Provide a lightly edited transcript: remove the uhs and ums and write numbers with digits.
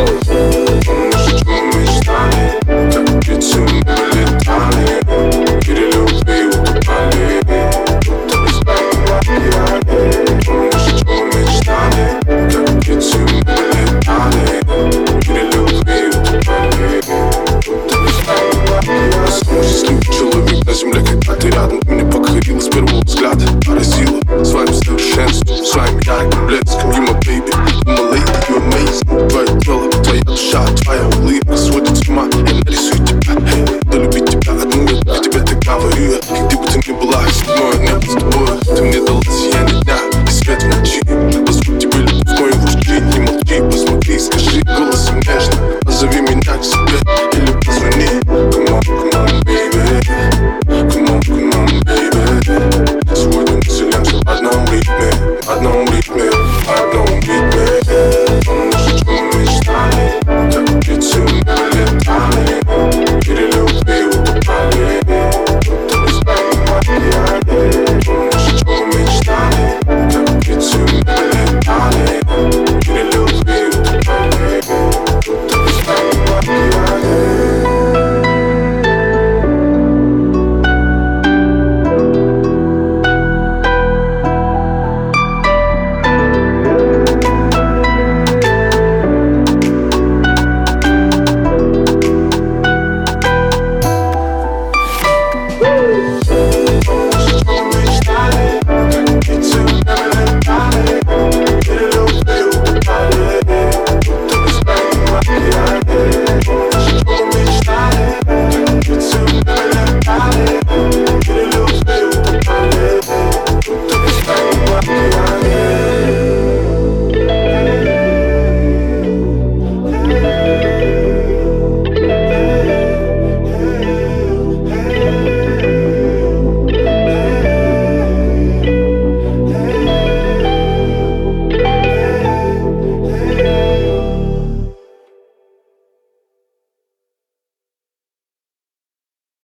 Помнишь, о чем мы мечтали, как птицы мы вылетали, в мире любви утопали, будто без правил океане. Помнишь, о чем мы мечтали, как птицы мы вылетали, в мире любви утопали, будто без правил океане. Я самый счастливый человек на земле, когда ты рядом. Ты меня покорила с первого взгляда, поразила своим совершенством, своим ярким блеском. You my baby, you my lady, you amazing. Твое тело, твоя душа, твоя улыбка, свой